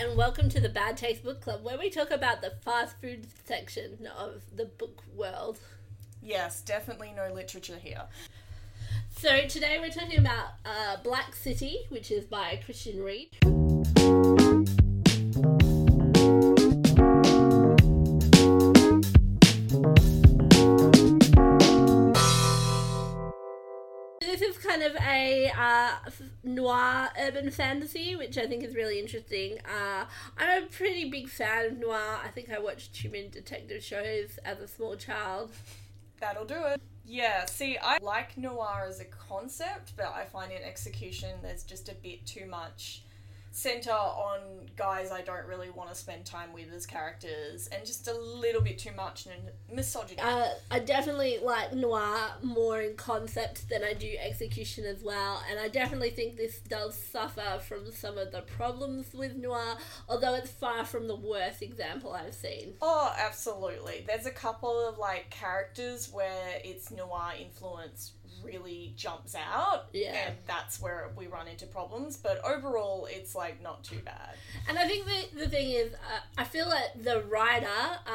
and welcome to the Bad Taste Book Club, where we talk about the fast food section of the book world. Yes, definitely no literature here. So today we're talking about Black City, which is by Christian Reid. This is kind of a noir urban fantasy, which I think is really interesting. I'm a pretty big fan of noir. I think I watched too many detective shows as a small child. That'll do it. Yeah, see, I like noir as a concept, but I find in execution there's just a bit too much centre on guys I don't really want to spend time with as characters, and just a little bit too much misogyny. I definitely like noir more in concept than I do execution as well, and I definitely think this does suffer from some of the problems with noir, although it's far from the worst example I've seen. Oh, absolutely. There's a couple of characters where its noir influence really jumps out, and that's where we run into problems, but overall it's not too bad. And I think the thing is, I feel like the writer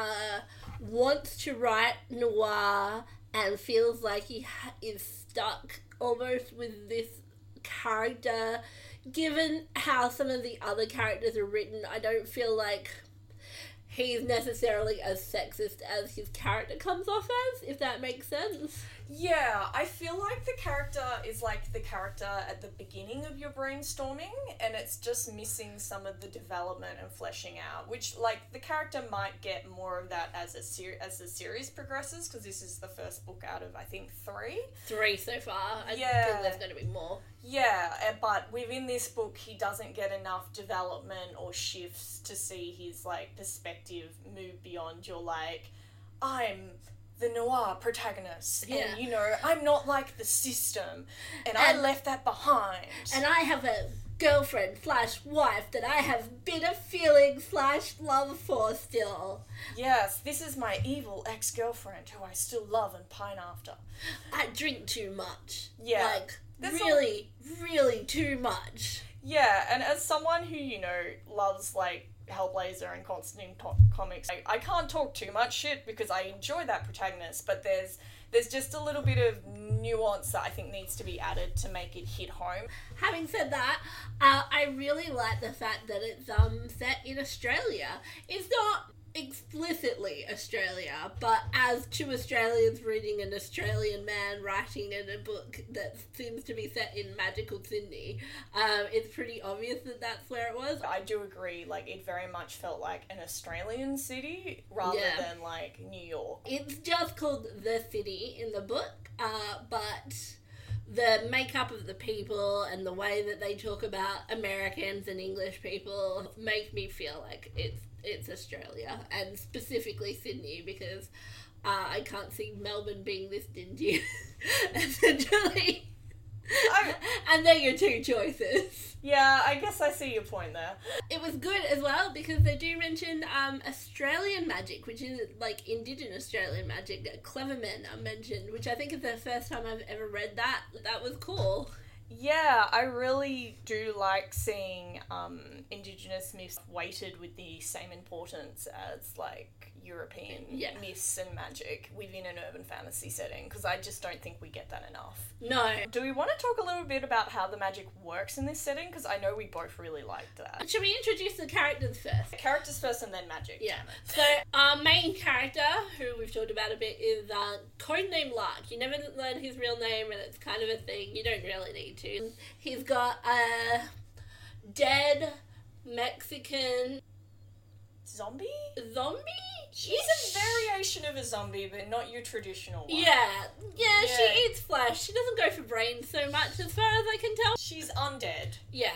wants to write noir and feels like he is stuck almost with this character. Given how some of the other characters are written, I don't feel like he's necessarily as sexist as his character comes off as, if that makes sense. Yeah, I feel like the character is the character at the beginning of your brainstorming, and it's just missing some of the development and fleshing out, which, the character might get more of that as the series progresses, because this is the first book out of, I think, 3? 3 so far. I think there's going to be more. Yeah, but within this book, he doesn't get enough development or shifts to see his, perspective move beyond your, I'm the noir protagonist, and, I'm not like the system, and I left that behind. And I have a girlfriend/wife that I have bitter feelings/love for still. Yes, this is my evil ex-girlfriend who I still love and pine after. I drink too much. Yeah. Really too much. Yeah, and as someone who, loves, Hellblazer and Constantine comics, I can't talk too much shit because I enjoy that protagonist, but there's just a little bit of nuance that I think needs to be added to make it hit home. Having said that, I really like the fact that it's set in Australia. It's not explicitly Australia, but as two Australians reading an Australian man writing in a book that seems to be set in magical Sydney, it's pretty obvious that that's where it was. I do agree, it very much felt like an Australian city rather than New York. It's just called The City in the book, but the makeup of the people and the way that they talk about Americans and English people make me feel like it's Australia, and specifically Sydney, because I can't see Melbourne being this dingy, essentially. And they're your two choices. Yeah, I guess I see your point there. It was good as well because they do mention Australian magic, which is Indigenous Australian magic. Clever men are mentioned, which I think is the first time I've ever read that. That was cool. Yeah, I really do like seeing Indigenous myths weighted with the same importance as European myths and magic within an urban fantasy setting, because I just don't think we get that enough. No. Do we want to talk a little bit about how the magic works in this setting? Because I know we both really liked that. Should we introduce the characters first? Characters first and then magic. Yeah. So our main character, who we've talked about a bit, is codename Lark. You never learn his real name, and it's kind of a thing. You don't really need to. He's got a dead Mexican zombie? She's a variation of a zombie, but not your traditional one. Yeah, she eats flesh. She doesn't go for brains so much, as far as I can tell. She's undead. Yeah.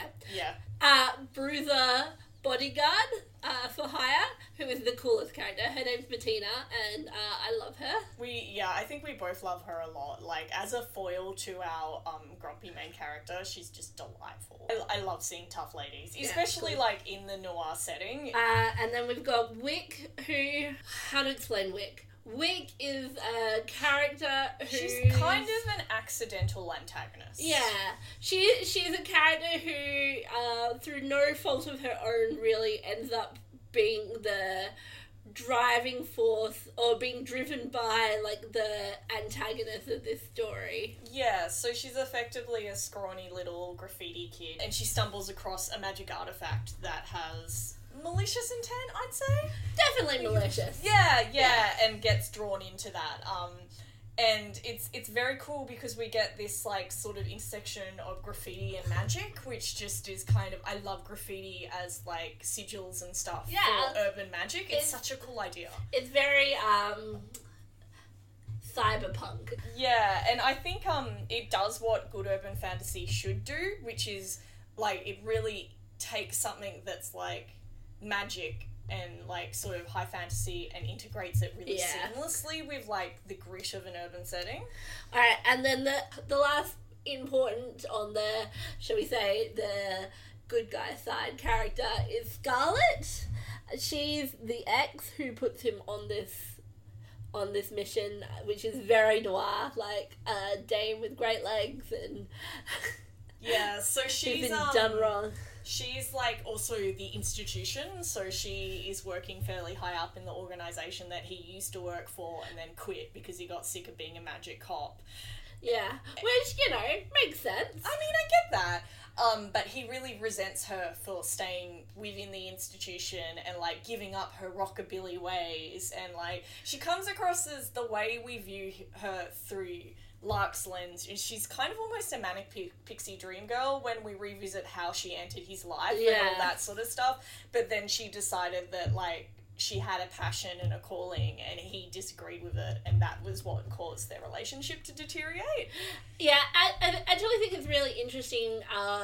Bruiser bodyguard for hire, who is the coolest character. Her name's Bettina, and I love her. I think we both love her a lot. As a foil to our grumpy main character, she's just delightful. I love seeing tough ladies, especially in the noir setting. And then we've got Wick, how to explain Wick? Wick is a character who... She's kind of an accidental antagonist. Yeah. She's a character who, through no fault of her own, really ends up being the driving force or being driven by, like, the antagonist of this story. Yeah, so she's effectively a scrawny little graffiti kid, and she stumbles across a magic artifact that has malicious intent, I'd say. Definitely malicious. Yeah, and gets drawn into that. And it's very cool because we get this, like, sort of intersection of graffiti and magic, which just is kind of... I love graffiti as, like, sigils and stuff for urban magic. It's such a cool idea. It's very, cyberpunk. Yeah, and I think, it does what good urban fantasy should do, which is, like, it really takes something that's, like, magic and, like, sort of high fantasy and integrates it really seamlessly with, like, the grit of an urban setting. Alright, and then the last important on the, shall we say, the good guy side character is Scarlet. She's the ex who puts him on this mission, which is very noir, like a dame with great legs and... Yeah, so she's been done wrong. She's, like, also the institution, so she is working fairly high up in the organisation that he used to work for and then quit because he got sick of being a magic cop. Yeah, which, you know, makes sense. I mean, I get that. But he really resents her for staying within the institution and, like, giving up her rockabilly ways. And, like, she comes across as the way we view her through Lark's lens is she's kind of almost a manic pixie dream girl when we revisit how she entered his life and all that sort of stuff. But then she decided that, like, she had a passion and a calling and he disagreed with it, and that was what caused their relationship to deteriorate. Yeah, I actually think it's really interesting,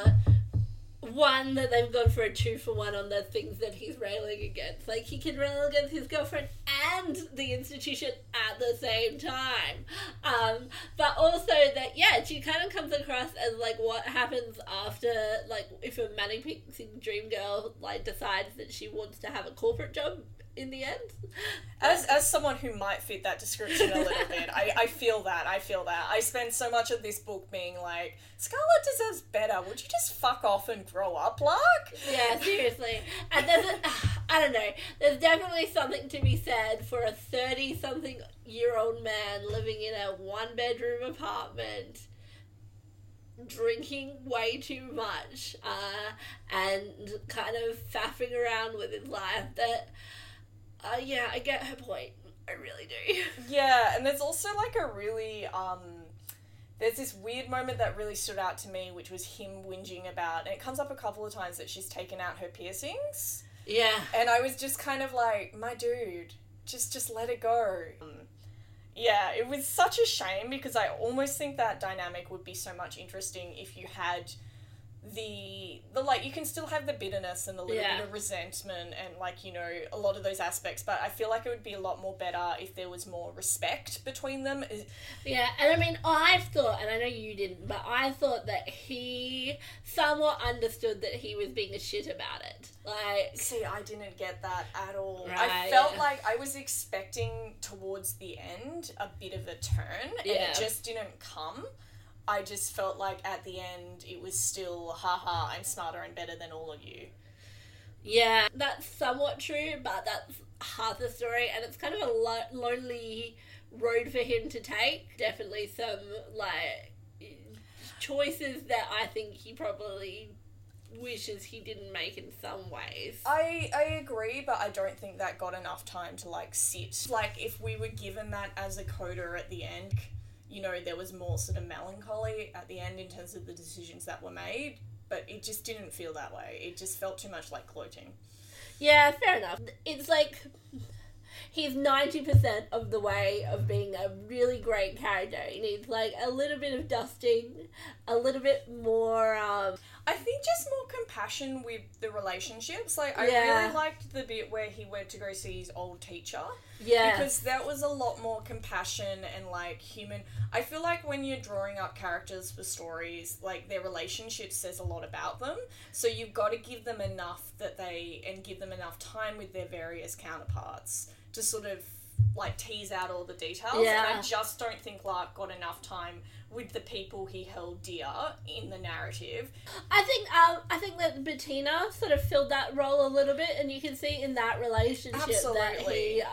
one, that they've gone for a 2-for-1 on the things that he's railing against. Like, he can rail against his girlfriend and the institution at the same time. But also that, yeah, she kind of comes across as, like, what happens after, like, if a manic pixie dream girl, like, decides that she wants to have a corporate job in the end. As someone who might fit that description a little bit, I feel that. I spend so much of this book being like, Scarlet deserves better. Would you just fuck off and grow up, Lark? Yeah, seriously. And I don't know, there's definitely something to be said for a 30-something-year-old man living in a 1-bedroom apartment, drinking way too much, and kind of faffing around with his life that... yeah, I get her point. I really do. Yeah, and there's also, like, a really, there's this weird moment that really stood out to me, which was him whinging about, and it comes up a couple of times that she's taken out her piercings. Yeah. And I was just kind of like, my dude, just let it go. Yeah, it was such a shame because I almost think that dynamic would be so much interesting if you had the like, you can still have the bitterness and the little bit of resentment and, like, you know, a lot of those aspects, but I feel like it would be a lot more better if there was more respect between them. Yeah, and I mean, I've thought, and I know you didn't, but I thought that he somewhat understood that he was being a shit about it. Like, see, I didn't get that at all. Right, I felt like I was expecting towards the end a bit of a turn, and it just didn't come. I just felt like at the end it was still, haha, I'm smarter and better than all of you. Yeah, that's somewhat true, but that's half the story, and it's kind of a lonely road for him to take. Definitely some, like, choices that I think he probably wishes he didn't make in some ways. I agree, but I don't think that got enough time to, like, sit. Like, if we were given that as a coda at the end, you know, there was more sort of melancholy at the end in terms of the decisions that were made, but it just didn't feel that way. It just felt too much like gloating. Yeah, fair enough. It's like, he's 90% of the way of being a really great character. He needs, like, a little bit of dusting, a little bit more, I think just more compassion with the relationships. Like, I really liked the bit where he went to go see his old teacher. Yeah. Because that was a lot more compassion and, like, human... I feel like when you're drawing up characters for stories, like, their relationship says a lot about them. So you've got to give them enough and give them enough time with their various counterparts to sort of like tease out all the details. Yeah. And I just don't think Lark got enough time with the people he held dear in the narrative. I think that Bettina sort of filled that role a little bit, and you can see in that relationship that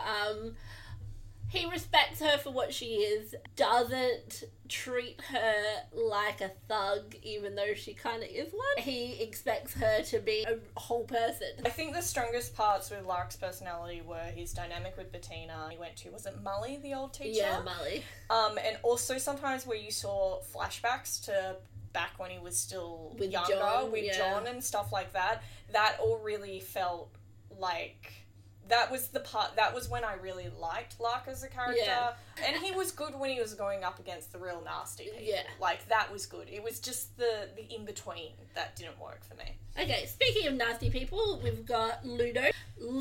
he respects her for what she is, doesn't treat her like a thug, even though she kind of is one. He expects her to be a whole person. I think the strongest parts with Lark's personality were his dynamic with Bettina. He went to, was it Mully, the old teacher? Yeah, Mully. And also sometimes where you saw flashbacks to back when he was still with younger, John, with John and stuff like that, that all really felt like... That was when I really liked Lark as a character. Yeah. And he was good when he was going up against the real nasty people. Yeah. Like, that was good. It was just the in-between that didn't work for me. Okay, speaking of nasty people, we've got Ludo.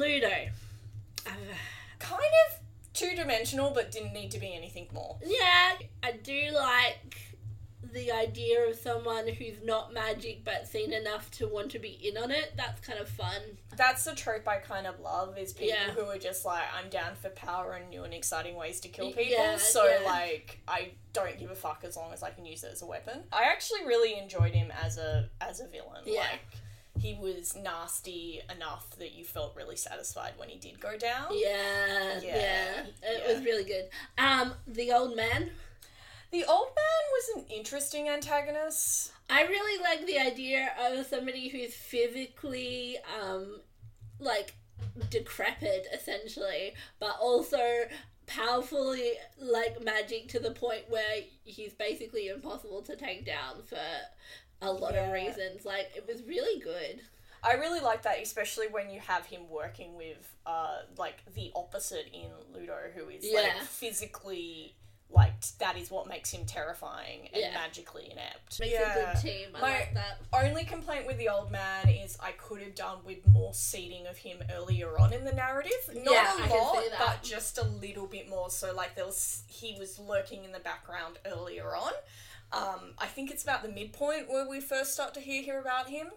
Kind of two-dimensional, but didn't need to be anything more. Yeah, I do like the idea of someone who's not magic but seen enough to want to be in on it. That's kind of fun. That's the trope I kind of love, is people Yeah. who are just like, I'm down for power and new and exciting ways to kill people. Yeah, so, yeah. like, I don't give a fuck as long as I can use it as a weapon. I actually really enjoyed him as a villain. Yeah. Like, he was nasty enough that you felt really satisfied when he did go down. Yeah. It was really good. The old man. The old man was an interesting antagonist. I really like the idea of somebody who's physically, like, decrepit, essentially, but also powerfully, like, magic to the point where he's basically impossible to take down for a lot of reasons. Like, it was really good. I really like that, especially when you have him working with, like, the opposite in Ludo, who is, like, physically... Like, that is what makes him terrifying and magically inept. Makes a good team. I like that. Only complaint with the old man is I could have done with more seeding of him earlier on in the narrative. Not a lot, but just a little bit more. So, like, he was lurking in the background earlier on. I think it's about the midpoint where we first start to hear about him.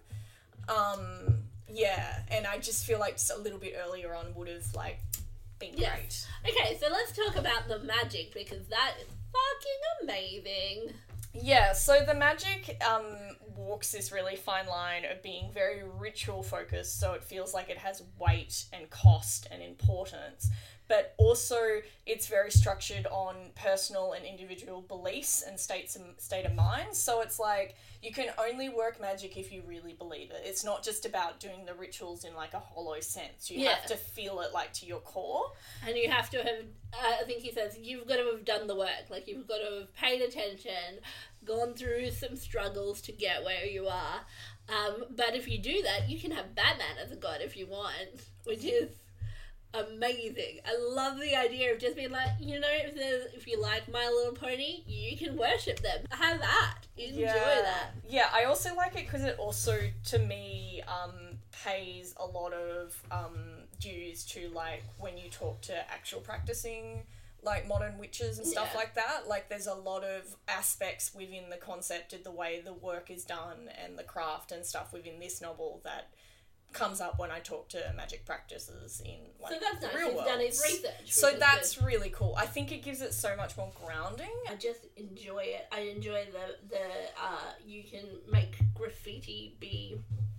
And I just feel like just a little bit earlier on would have, like... Great. Okay, so let's talk about the magic, because that is fucking amazing. Yeah, so the magic walks this really fine line of being very ritual focused, so it feels like it has weight and cost and importance, but also it's very structured on personal and individual beliefs and state of mind. So it's like you can only work magic if you really believe it. It's not just about doing the rituals in like a hollow sense. You have to feel it like to your core. And you have to have, I think he says, you've got to have done the work. Like, you've got to have paid attention, gone through some struggles to get where you are. But if you do that, you can have Batman as a god if you want, which is amazing. I love the idea of just being like, if you like My Little Pony, you can worship them. Have that. Enjoy that. Yeah, I also like it because it also, to me, pays a lot of dues to, like, when you talk to actual practicing, like, modern witches and stuff like that. Like, there's a lot of aspects within the concept of the way the work is done and the craft and stuff within this novel that comes up when I talk to magic practices in, like, the real world. He's done his research. So that's really cool. I think it gives it so much more grounding. I just enjoy it. I enjoy the you can make graffiti be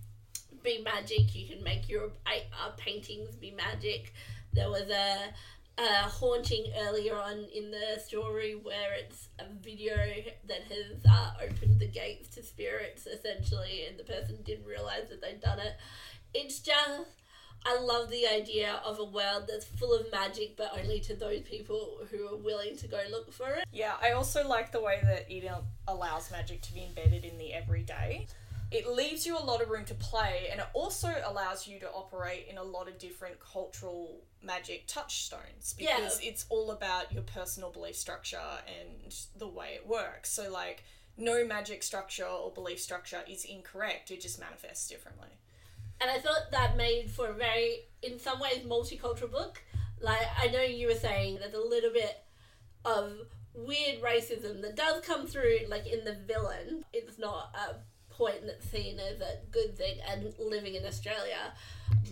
magic. You can make your paintings be magic. There was a haunting earlier on in the story where it's a video that has opened the gates to spirits, essentially, and the person didn't realise that they'd done it. It's just, I love the idea of a world that's full of magic, but only to those people who are willing to go look for it. Yeah, I also like the way that it allows magic to be embedded in the everyday. It leaves you a lot of room to play, and it also allows you to operate in a lot of different cultural magic touchstones, because it's all about your personal belief structure and the way it works. So, like, no magic structure or belief structure is incorrect, it just manifests differently. And I thought that made for a very, in some ways, multicultural book. Like, I know you were saying there's a little bit of weird racism that does come through, like, in the villain. It's not a point that's seen as a good thing, and living in Australia,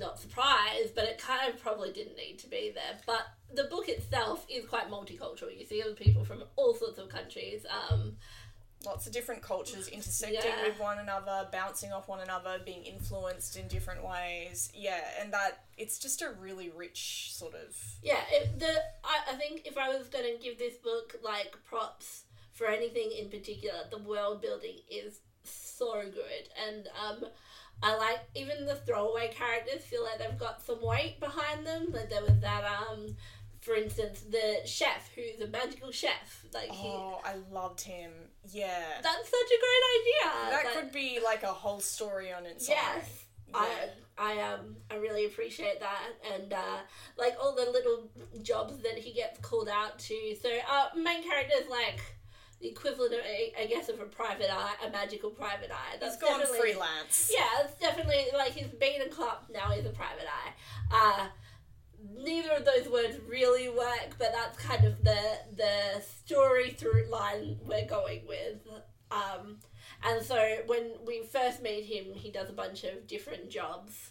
not surprised, but it kind of probably didn't need to be there. But the book itself is quite multicultural. You see other people from all sorts of countries. Lots of different cultures intersecting with one another, bouncing off one another, being influenced in different ways. Yeah, and that it's just a really rich sort of... Yeah, I think if I was going to give this book, like, props for anything in particular, the world building is so good. And I like, even the throwaway characters feel like they've got some weight behind them. Like, there was that... for instance, the chef, who's a magical chef. I loved him. Yeah. That's such a great idea. That could be like a whole story on its own. Yes. Yeah. I really appreciate that. And, like, all the little jobs that he gets called out to. So, main character's like the equivalent of, I guess, of a private eye, a magical private eye. He's gone freelance. Yeah, it's definitely, like, he's been a cop, now he's a private eye. Neither of those words really work, but that's kind of the story through line we're going with. And so when we first meet him, he does a bunch of different jobs.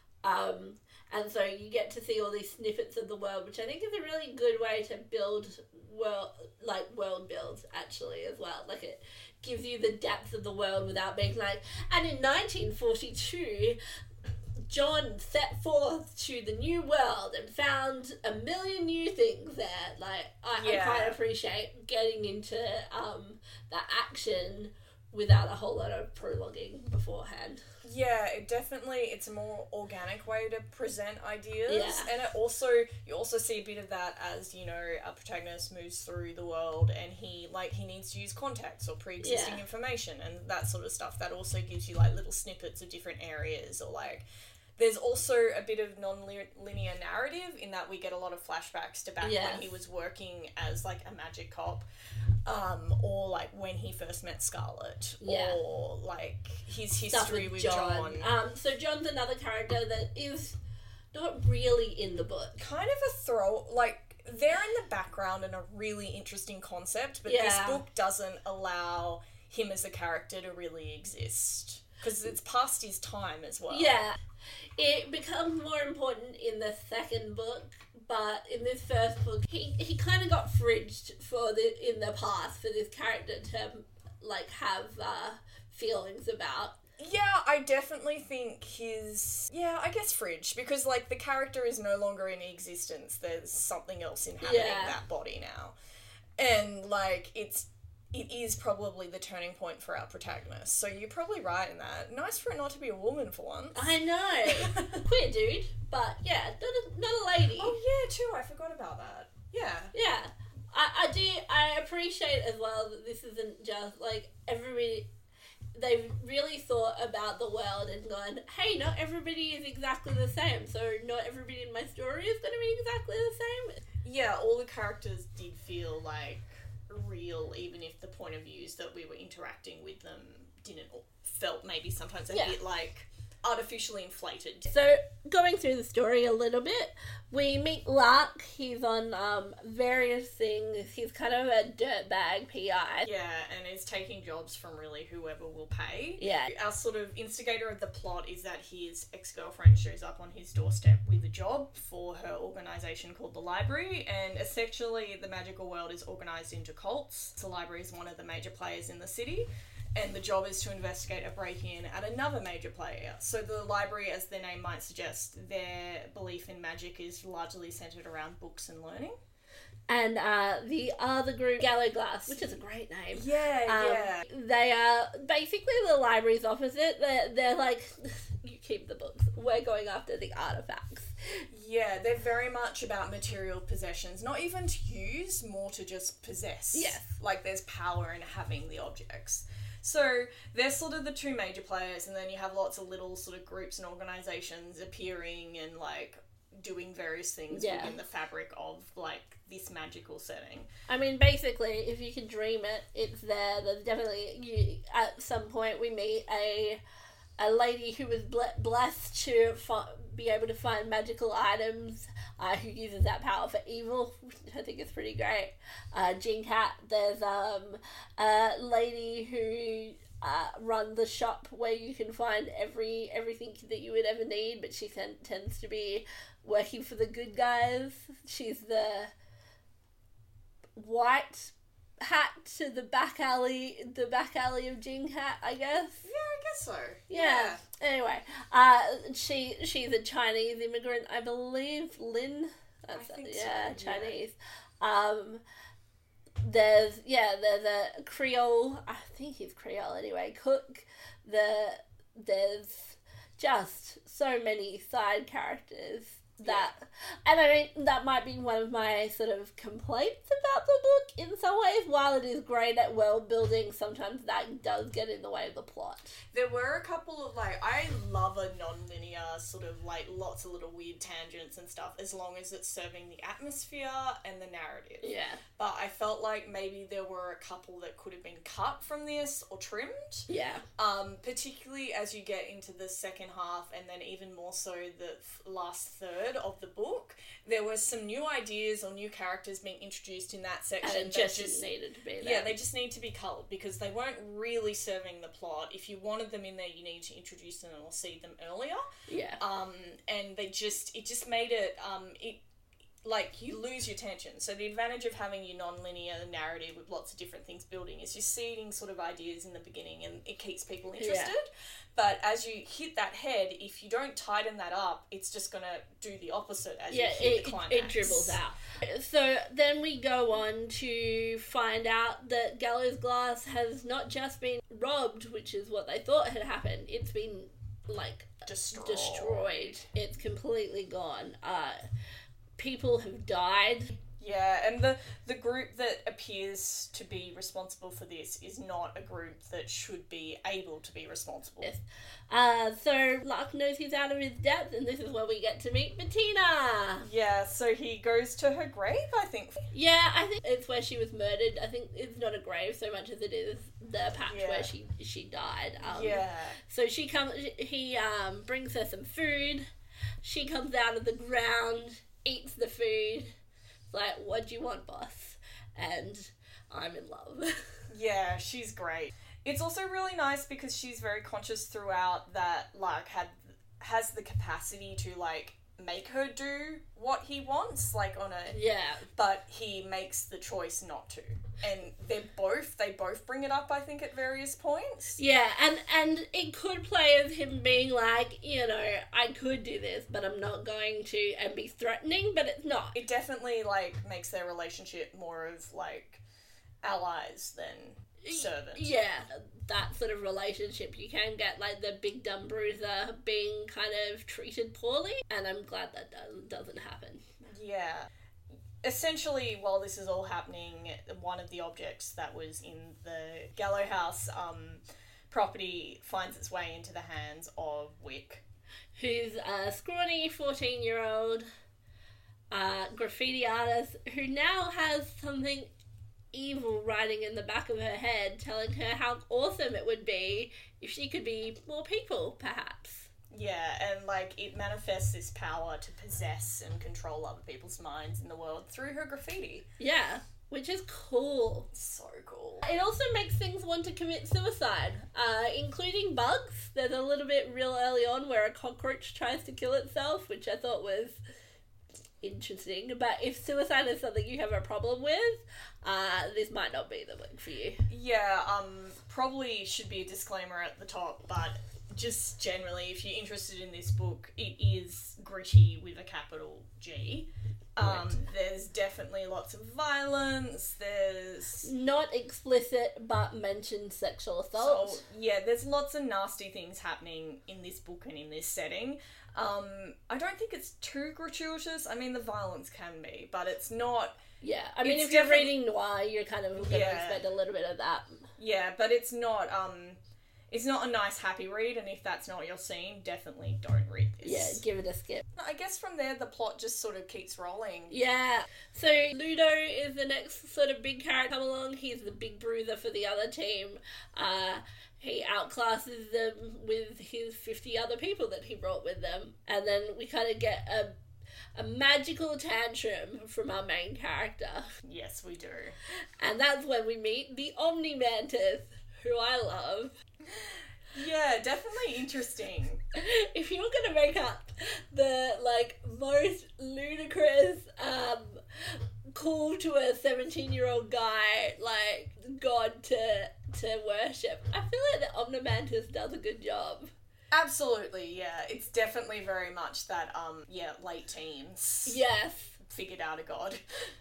And so you get to see all these snippets of the world, which I think is a really good way to build world build, actually, as well. Like, it gives you the depth of the world without being like, and in 1942... John set forth to the new world and found a million new things there. Like, I quite appreciate getting into the action without a whole lot of prologuing beforehand. Yeah, it's a more organic way to present ideas. Yeah. And you also see a bit of that as, you know, a protagonist moves through the world and he needs to use context or pre-existing information and that sort of stuff. That also gives you, like, little snippets of different areas, or, like, there's also a bit of non-linear narrative in that we get a lot of flashbacks to back when he was working as, like, a magic cop, or, like, when he first met Scarlet, or, like, his history with John. So John's another character that is not really in the book. Kind of they're in the background and a really interesting concept, but this book doesn't allow him as a character to really exist. Because it's past his time as well. Yeah. It becomes more important in the second book, but in this first book, he kind of got fridged in the past for this character to, like, have feelings about. Yeah, I definitely think I guess fridged, because, like, the character is no longer in existence. There's something else inhabiting that body now. And, like, it is probably the turning point for our protagonist. So you're probably right in that. Nice for it not to be a woman for once. I know. Queer dude, but yeah, not a lady. Oh yeah, too. I forgot about that. Yeah. Yeah. I appreciate as well that this isn't just, like, everybody... They've really thought about the world and gone, hey, not everybody is exactly the same, so not everybody in my story is going to be exactly the same. Yeah, all the characters did feel, like, real, even if the point of views that we were interacting with them felt maybe sometimes a bit, like, artificially inflated. So, going through the story a little bit, we meet Lark. He's on various things. He's kind of a dirtbag PI. Yeah, and is taking jobs from really whoever will pay. Yeah. Our sort of instigator of the plot is that his ex-girlfriend shows up on his doorstep with a job for her organisation called the Library, and essentially the magical world is organised into cults. The Library is one of the major players in the city, and the job is to investigate a break-in at another major player. So the Library, as their name might suggest, their belief in magic is largely centred around books and learning. And the other group, Gallowglass, which is a great name. Yeah. They are basically the library's opposite. They're like, you keep the books. We're going after the artifacts. Yeah, they're very much about material possessions. Not even to use, more to just possess. Yes. Like, there's power in having the objects. So they're sort of the two major players, and then you have lots of little sort of groups and organisations appearing and, like, doing various things within the fabric of, like, this magical setting. I mean, basically, if you can dream it, it's there. There's definitely, at some point we meet a lady who was blessed to be able to find magical items, who uses that power for evil, which I think is pretty great. Jean Cat, there's a lady who run the shop where you can find everything that you would ever need, but she tends to be working for the good guys. She's the white hat to the back alley of Jing hat, I guess. Yeah, I guess so. Yeah. Anyway, she's a Chinese immigrant, I believe. Lin. I think Chinese. There's a Creole. I think he's Creole anyway. Cook. There's just so many side characters that, and I mean, that might be one of my sort of complaints about the book in some ways. While it is great at world building, sometimes that does get in the way of the plot. There were a couple of, like, I love a non-linear sort of, like, lots of little weird tangents and stuff, as long as it's serving the atmosphere and the narrative. Yeah. But I felt like maybe there were a couple that could have been cut from this or trimmed. Yeah. Particularly as you get into the second half, and then even more so the last third of the book, there were some new ideas or new characters being introduced in that section. And it just needed to be there. Yeah, they just need to be culled because they weren't really serving the plot. If you wanted them in there, you need to introduce them or see them earlier. Yeah. And it just made it, like, you lose your tension. So the advantage of having your non-linear narrative with lots of different things building is you're seeding sort of ideas in the beginning and it keeps people interested. Yeah. But as you hit that head, if you don't tighten that up, it's just going to do the opposite as you hit the climax. It dribbles out. So then we go on to find out that Gallows Glass has not just been robbed, which is what they thought had happened. It's been, like, destroyed. It's completely gone. People have died. Yeah, and the group that appears to be responsible for this is not a group that should be able to be responsible. Yes. So Lark knows he's out of his depth, and this is where we get to meet Bettina. Yeah, so he goes to her grave, I think. Yeah, I think it's where she was murdered. I think it's not a grave so much as it is the patch where she died. So he brings her some food. She comes out of the ground, eats the food. Like, what do you want, boss? And I'm in love. Yeah, she's great. It's also really nice because she's very conscious throughout that Lark has the capacity to, like, make her do what he wants, like, on a... Yeah. But he makes the choice not to. And they both bring it up, I think, at various points. Yeah, and it could play as him being like, you know, I could do this, but I'm not going to, and be threatening, but it's not. It definitely, like, makes their relationship more of, like, allies than servants. Yeah, that sort of relationship. You can get, like, the big dumb bruiser being kind of treated poorly, and I'm glad that doesn't happen. Yeah. Essentially, while this is all happening, one of the objects that was in the Gallow House property finds its way into the hands of Wick, who's a scrawny 14-year-old graffiti artist who now has something evil writing in the back of her head telling her how awesome it would be if she could be more people, perhaps. Yeah, and, like, it manifests this power to possess and control other people's minds in the world through her graffiti. Yeah, which is cool. So cool. It also makes things want to commit suicide, including bugs. There's a little bit real early on where a cockroach tries to kill itself, which I thought was interesting. But if suicide is something you have a problem with, this might not be the book for you. Yeah, probably should be a disclaimer at the top, but... just generally, if you're interested in this book, it is gritty with a capital G. There's definitely lots of violence, there's... not explicit, but mentioned sexual assault. So, yeah, there's lots of nasty things happening in this book and in this setting. I don't think it's too gratuitous. I mean, the violence can be, but it's not... Yeah, I mean, if you're reading noir, you're kind of going to expect a little bit of that. Yeah, but it's not... it's not a nice, happy read, and if that's not what you're seeing, definitely don't read this. Yeah, give it a skip. I guess from there, the plot just sort of keeps rolling. Yeah. So, Ludo is the next sort of big character come along. He's the big bruiser for the other team. He outclasses them with his 50 other people that he brought with them. And then we kind of get a magical tantrum from our main character. Yes, we do. And that's when we meet the Omni-Mantis, who I love. Yeah, definitely interesting. If you were gonna make up the like most ludicrous call to a 17-year-old guy like god to worship, I feel like the Omnimantis does a good job. Absolutely, yeah. It's definitely very much that late teens. Yes. Figured out a god.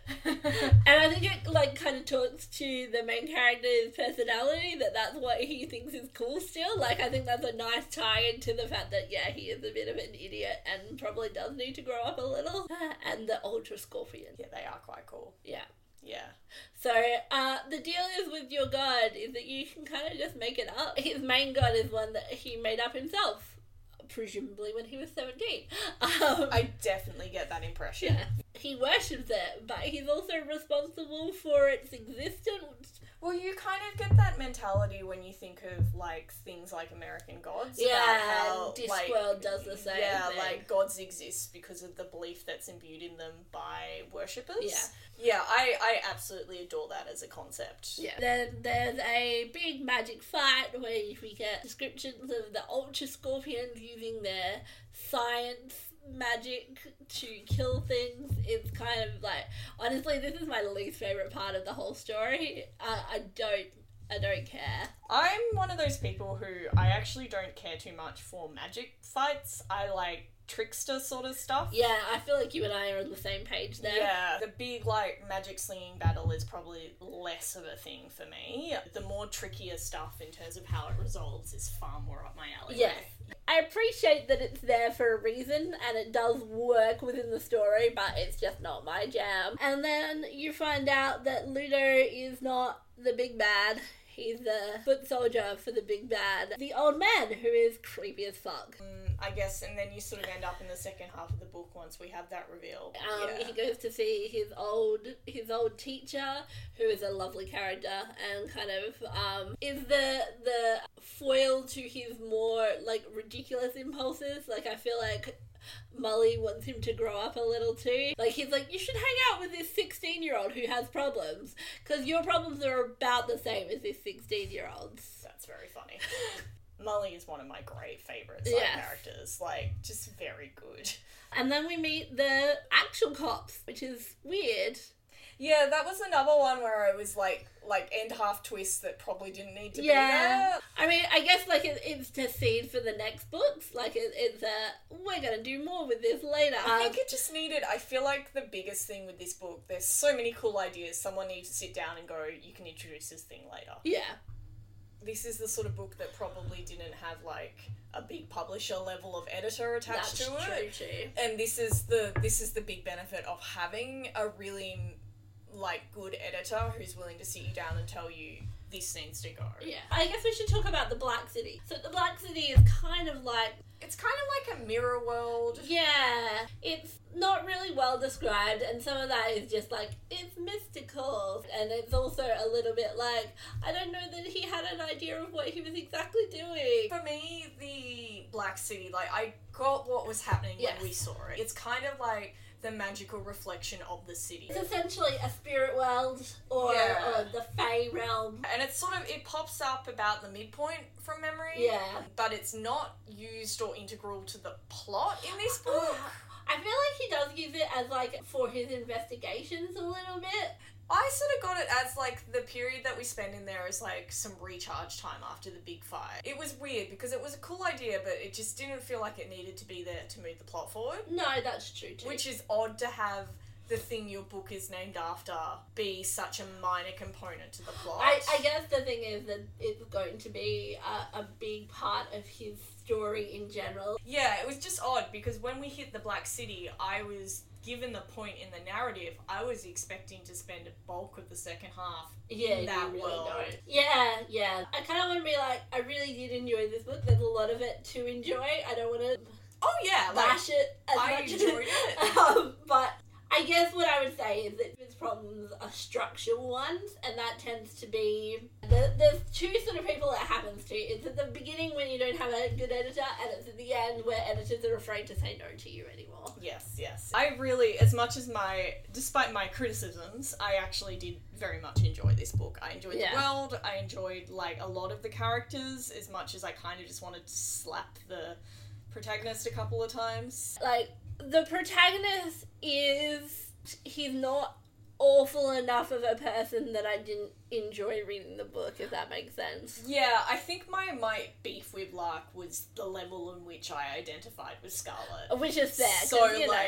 And I think it like kind of talks to the main character's personality, that's what he thinks is cool still. Like, I think that's a nice tie into the fact that he is a bit of an idiot and probably does need to grow up a little. And the Ultra Scorpion. Yeah, they are quite cool. Yeah. Yeah. So, the deal is with your god is that you can kind of just make it up. His main god is one that he made up himself, presumably when he was 17. I definitely get that impression. Yeah. He worships it, but he's also responsible for its existence. Well, you kind of get that mentality when you think of, like, things like American Gods. Yeah, how, Discworld does the same thing. Like, gods exist because of the belief that's imbued in them by worshippers. Yeah. Yeah, I absolutely adore that as a concept. Yeah. Then there's a big magic fight where we get descriptions of the Ultra Scorpions using their science magic to kill things. It's kind of like, honestly, this is my least favourite part of the whole story. I don't care. I'm one of those people who I actually don't care too much for magic fights. I like trickster sort of stuff. Yeah, I feel like you and I are on the same page there. Yeah, the big, like, magic slinging battle is probably less of a thing for me. The more trickier stuff in terms of how it resolves is far more up my alley. Yes. I appreciate that it's there for a reason and it does work within the story, but it's just not my jam. And then you find out that Ludo is not the big bad. He's the foot soldier for the big bad. The old man, who is creepy as fuck. I guess, and then you sort of end up in the second half of the book once we have that reveal. He goes to see his old teacher, who is a lovely character, and kind of is the foil to his more like ridiculous impulses. Like, I feel like Molly wants him to grow up a little too. Like, he's like, you should hang out with this 16-year-old who has problems, because your problems are about the same as this 16-year-old's. That's very funny. Molly is one of my great favourite side characters. Like, just very good. And then we meet the actual cops, which is weird. Yeah, that was another one where I was like end half twist that probably didn't need to be there. I mean, I guess like it's to seed for the next books. Like it's we're gonna do more with this later. I think it just needed. I feel like the biggest thing with this book, there's so many cool ideas. Someone needs to sit down and go, you can introduce this thing later. Yeah. This is the sort of book that probably didn't have like a big publisher level of editor attached to it. That's true too. And this is the big benefit of having a really like good editor who's willing to sit you down and tell you this needs to go. Yeah. I guess we should talk about the Black City. So the Black City is kind of like... It's kind of like a mirror world. Yeah. It's not really well described, and some of that is just like, it's mystical. And it's also a little bit like, I don't know that he had an idea of what he was exactly doing. For me, the Black City, like, I got what was happening when we saw it. It's kind of like the magical reflection of the city. It's essentially a spirit world or the Fae realm. And it's sort of, it pops up about the midpoint from memory. Yeah. But it's not used or integral to the plot in this book. I feel like he does use it as like for his investigations a little bit. I sort of got it as, like, the period that we spend in there is, like, some recharge time after the big fight. It was weird because it was a cool idea, but it just didn't feel like it needed to be there to move the plot forward. No, that's true too. Which is odd to have the thing your book is named after be such a minor component to the plot. I guess the thing is that it's going to be a big part of his story in general. Yeah, it was just odd because when we hit the Black City, I was... Given the point in the narrative, I was expecting to spend a bulk of the second half in that world. Don't. Yeah. I kind of want to be like, I really did enjoy this book. There's a lot of it to enjoy. I don't want to bash it as much. I enjoyed it. But I guess what I would say is that it's problems are structural ones, and that tends to be... There's two sort of people that happens to. It's at the beginning when you don't have a good editor, and it's at the end where editors are afraid to say no to you anymore. Yes. I really, as much as despite my criticisms, I actually did very much enjoy this book. I enjoyed the world, I enjoyed, like, a lot of the characters, as much as I kind of just wanted to slap the protagonist a couple of times. Like, the protagonist he's not awful enough of a person that I didn't enjoy reading the book, if that makes sense. Yeah, I think my beef with Lark was the level in which I identified with Scarlet. Which is fair. So,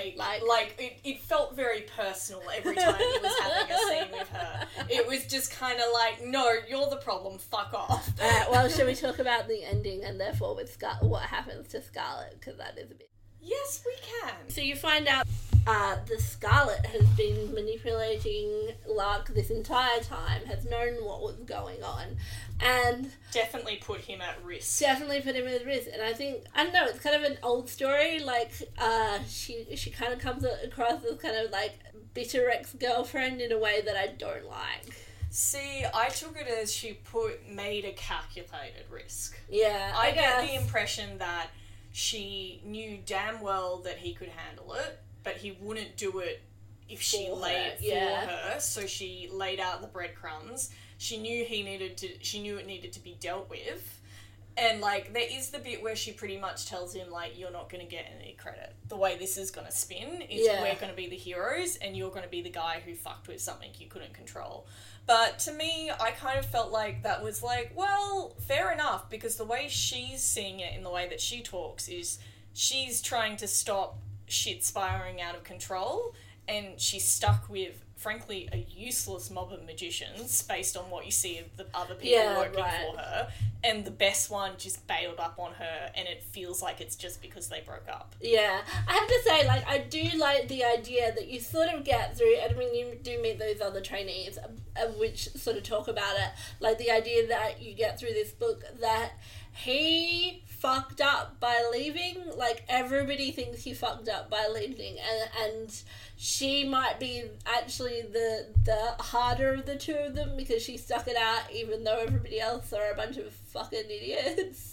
it felt very personal every time he was having a scene with her. It was just kind of like, no, you're the problem, fuck off. Alright, well, shall we talk about the ending and therefore with what happens to Scarlet, because that is a bit... Yes, we can. So you find out the Scarlet has been manipulating Lark this entire time, has known what was going on, and... Definitely put him at risk. And I think, I don't know, it's kind of an old story, like, she kind of comes across as kind of, like, bitter ex-girlfriend in a way that I don't like. See, I took it as she made a calculated risk. Yeah, I get the impression that she knew damn well that he could handle it, but he wouldn't do it if she laid it for her, so she laid out the breadcrumbs. She knew it needed to be dealt with, and, like, there is the bit where she pretty much tells him, like, you're not going to get any credit. The way this is going to spin is we're going to be the heroes, and you're going to be the guy who fucked with something you couldn't control. But to me, I kind of felt like that was like, well, fair enough, because the way she's seeing it in the way that she talks is she's trying to stop shit spiraling out of control, and she's stuck with, frankly, a useless mob of magicians based on what you see of the other people working for her, and the best one just bailed up on her, and it feels like it's just because they broke up. Yeah, I have to say, like, I do like the idea that you sort of get through, I mean, you do meet those other trainees, which sort of talk about it, like, the idea that you get through this book that he fucked up by leaving, like, everybody thinks he fucked up by leaving, and she might be actually the harder of the two of them because she stuck it out even though everybody else are a bunch of fucking idiots.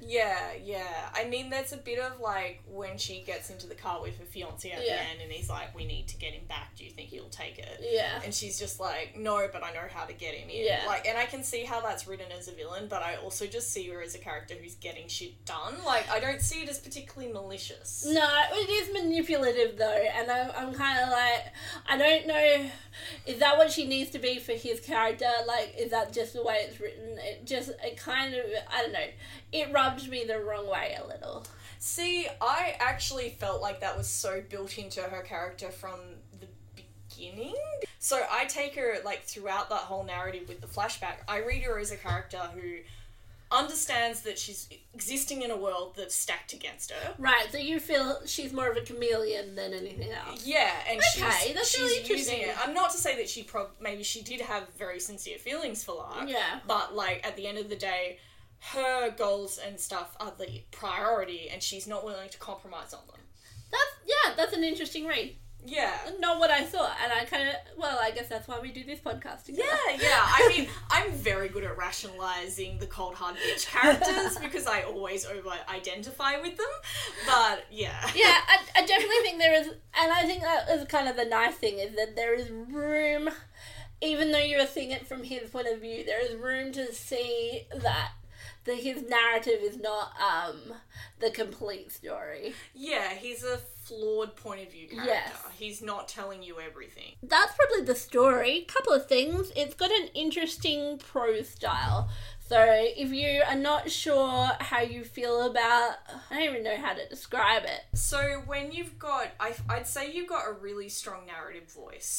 Yeah. I mean, there's a bit of, like, when she gets into the car with her fiancé at the end and he's like, we need to get him back, do you think he'll take it? Yeah. And she's just like, no, but I know how to get him in. Yeah. Like, and I can see how that's written as a villain, but I also just see her as a character who's getting shit done. Like, I don't see it as particularly malicious. No, it is manipulative, though, and I'm kind of like, I don't know, is that what she needs to be for his character? Like, is that just the way it's written? It kind of, I don't know, it rubbed me the wrong way a little. See, I actually felt like that was so built into her character from the beginning. So I take her, like, throughout that whole narrative with the flashback, I read her as a character who understands that she's existing in a world that's stacked against her. Right, so you feel she's more of a chameleon than anything else. Yeah, and that's she's really using interesting. it. I'm not to say that maybe she did have very sincere feelings for Lark. Yeah. But, like, at the end of the day, her goals and stuff are the priority, and she's not willing to compromise on them. That's an interesting read. Yeah. Not what I thought, and I guess that's why we do this podcast together. Yeah. I mean, I'm very good at rationalising the cold hard bitch characters because I always over-identify with them, but yeah. Yeah, I definitely think there is, and I think that is kind of the nice thing, is that there is room, even though you're seeing it from his point of view, there is room to see that his narrative is not the complete story. Yeah, he's a flawed point of view character. Yes. He's not telling you everything. That's probably the story. Couple of things. It's got an interesting prose style. So if you are not sure how you feel about... I don't even know how to describe it. So when you've got... I'd say you've got a really strong narrative voice.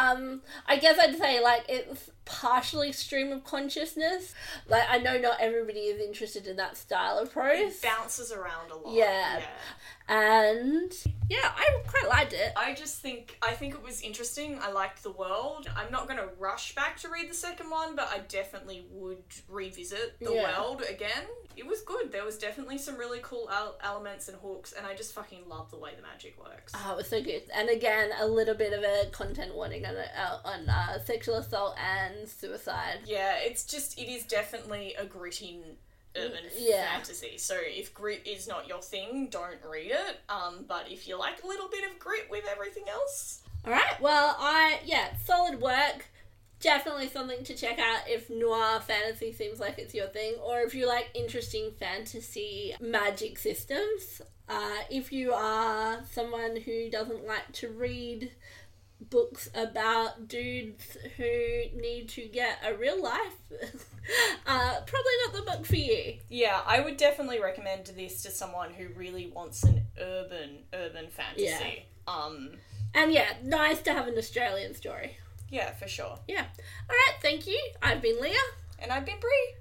I guess I'd say, like, it's partially stream of consciousness. Like, I know not everybody is interested in that style of prose. It bounces around a lot. Yeah. And... yeah, I quite liked it. I think it was interesting. I liked the world. I'm not going to rush back to read the second one, but I definitely would revisit the world again. It was good. There was definitely some really cool elements and hooks, and I just fucking love the way the magic works. Oh, it was so good. And again, a little bit of a content warning on sexual assault and suicide. Yeah, it is definitely a gritty urban fantasy. So if grit is not your thing, don't read it. But if you like a little bit of grit with everything else. Alright, well, solid work. Definitely something to check out if noir fantasy seems like it's your thing, or if you like interesting fantasy magic systems. If you are someone who doesn't like to read books about dudes who need to get a real life, probably not the book for you. Yeah, I would definitely recommend this to someone who really wants an urban fantasy. And nice to have an Australian story. Yeah, for sure. Yeah. Alright, thank you. I've been Leah. And I've been Brie.